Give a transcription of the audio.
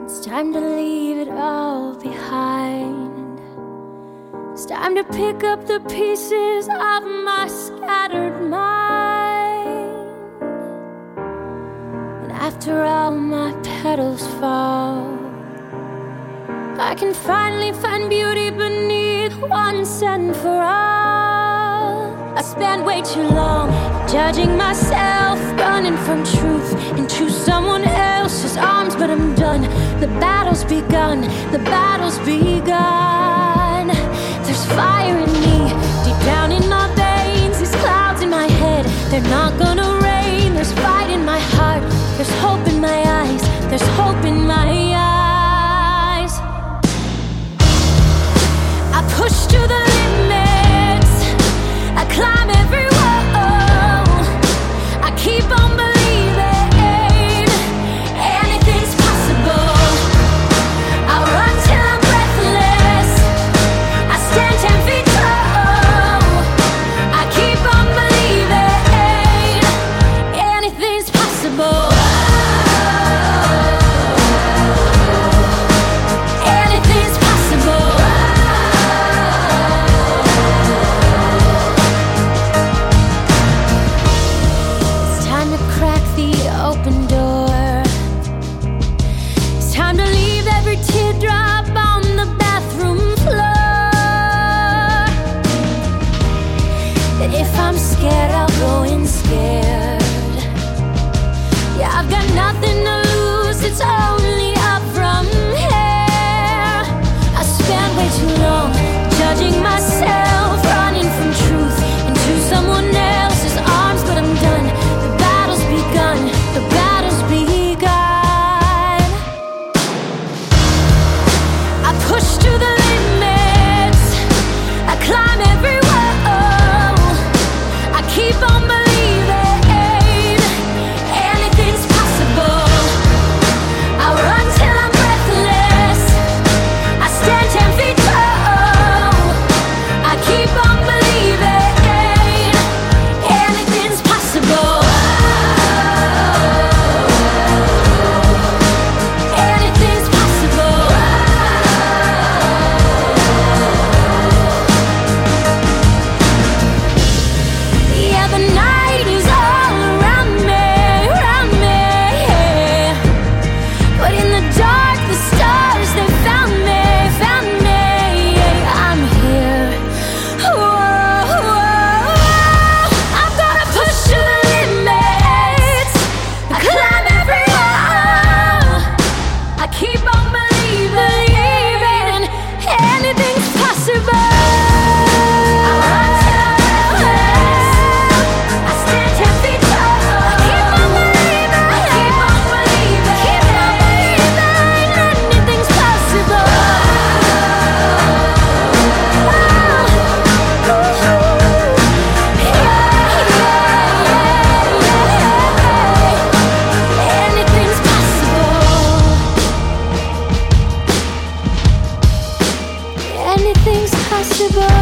It's time to leave it all behind. It's time to pick up the pieces of my scattered mind. And after all my petals fall, I can finally find beauty beneath once and for all. I spent way too long judging myself, running from truth into someone else's arms, but I'm done. The battle's begun, the battle's begun. There's fire in me, deep down in my veins. These clouds in my head, they're not gonna rain. There's fight in my heart, there's hope in my eyes, there's hope in my eyes. I push to the limits, I climb every wall, I keep on believing anything's possible. I run till I'm breathless, I stand 10 feet tall, I keep on believing anything's possible. Anything's possible. It's time to crack the open door. It's time to leave every teardrop on the bathroom floor. And if I'm scared, I'll go in scared. Yeah, I've got nothing to lose, it's only up from here. I spent way too long judging myself, running from truth into someone else's arms, but I'm done. The battle's begun, the battle's begun. I push to the limits, I climb every wall, I keep on believing anything's possible. I run till I'm breathless, I stand 10 feet tall, I keep on believing anything's possible. Anything's possible. Yeah, the night is all around me, but in the dark, the stars, they found me. I'm here. Whoa. I'm gonna push to the limits, I climb every wall, I keep on believing anything's possible. I run till I'm breathless, I stand 10 feet tall, I keep on believing anything's possible. Anything's possible. Anything's possible.